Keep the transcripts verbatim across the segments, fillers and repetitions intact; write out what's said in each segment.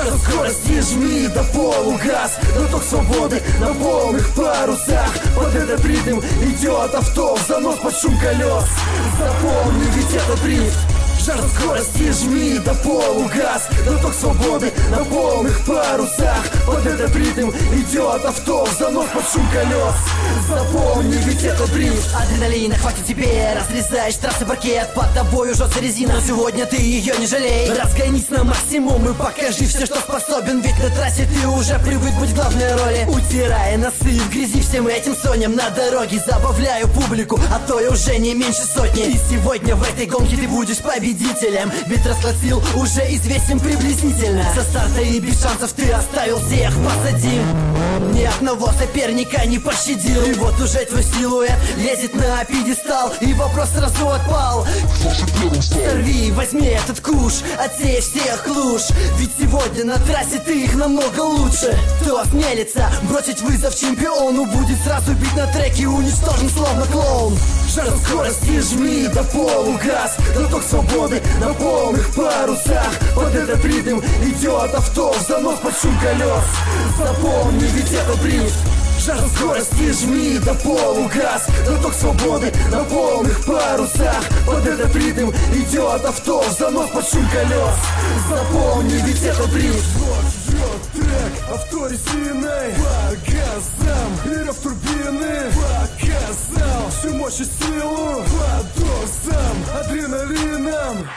Жажда скорости, жми до полугаз. Глоток свободы на полных парусах. Под этот ритм идет авто в занос под шум колес. Запомни, ведь это дрифт. Жажда скорости, жми до полугаз. Глоток свободы на полных парусах. Под этот ритм идет авто в занос под шум колес. Запомни, ведь это дрифт. Адреналина хватит тебе, разрезаешь трассы паркет. Под тобой жжется резина, но сегодня ты ее не жалей. Разгонись на максимум и покажи все, что способен. Ведь на трассе ты уже привык быть в главной роли. Утирая носы в грязи всем этим соням на дороге. Забавляю публику, а то и уже не меньше сотни. И сегодня в этой гонке ты будешь победителем. Ведь расклад сил уже известен приблизительно. Со старта и без шансов ты оставил всех позади. Ни одного соперника не пощадил. И вот уже твой силуэт лезет на пьедестал. И вопрос сразу отпал: сорви, возьми этот куш, отсей всех луж. Ведь сегодня на трассе ты их намного лучше. Кто осмелится бросить вызов чемпиону, будет сразу бить на треке, уничтожен словно клоун. Жажда скорости, жми до полугаз. Глоток свободы на полных парусах. Под этот ритм идет авто в занос под шум колес. Запомни, ведь это дрифт. Жажда скорости, жми до полугаз. Глоток свободы на полных парусах. Под этот ритм идет авто в занос под шум колес. Запомни, ведь это дрифт. Вот трек, авто резиной. По газам, и рев турбины. Показал всю мощь и силу. По дозам, адреналином.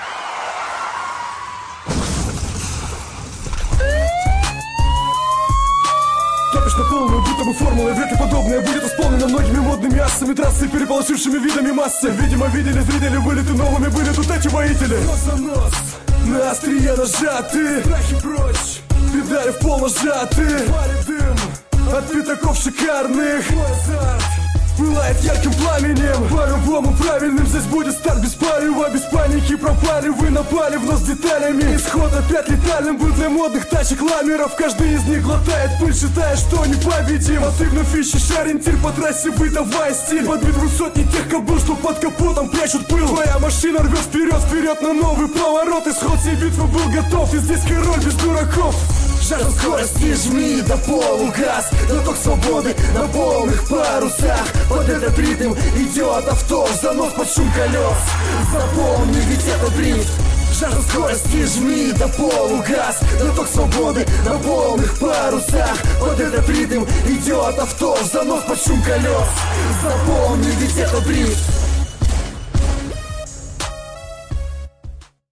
Топишь на полную, будто бы формулой. Вряд ли подобное будет исполнено многими модными ассами. Трассы, переполошившими видами массы. Видимо, видели зрители вылеты новыми. Были тут эти воители. Нос за нос, на острие нажаты. Страхи прочь, педали в пол нажаты. Валит дым от пятаков шикарных. Мой азарт пылает ярким пламенем. По-любому правильным здесь будет старт без палева. Без паники пропали, вы напали в нос деталями. Исход опять летальным был для модных тачек ламеров. Каждый из них глотает пыль, считая, что непобедим. А ты вновь ищешь ориентир по трассе, выдавая стиль. Под битву сотни тех кобыл, что под капотом прячут пыл. Твоя машина рвет вперед, вперед на новый поворот. Исход всей битвы был готов, и здесь король без дураков. Жажда скорости, жми до полугаз. Глоток свободы на полных парусах. Под этот ритм идет авто в занос под шум колес. Запомни, ведь это дрифт. Жажда скорости, жми до полугаз. Глоток свободы на полных парусах. Под этот ритм идет авто в занос под шум колес. Запомни, ведь это дрифт.